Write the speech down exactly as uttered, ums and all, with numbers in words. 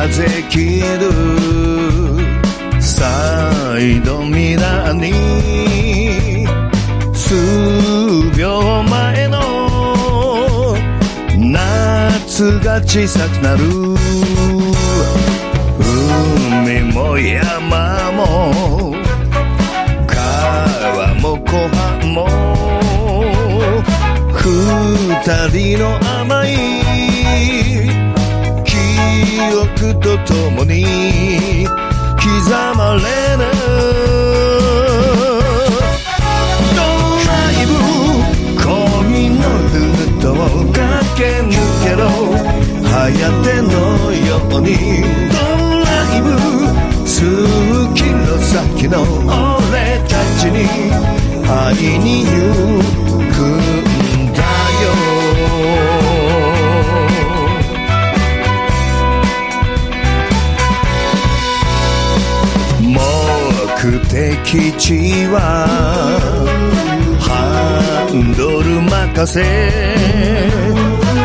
風切るサイドミラーに数秒前の夏が小さくなる海も山も川も湖畔も二人の甘い記憶とともに刻まれるドライブ恋のルートを駆け抜けろ颯のようにドライブ数キロ先の俺たちに会いに行くんだよ目的地はハンドル任せ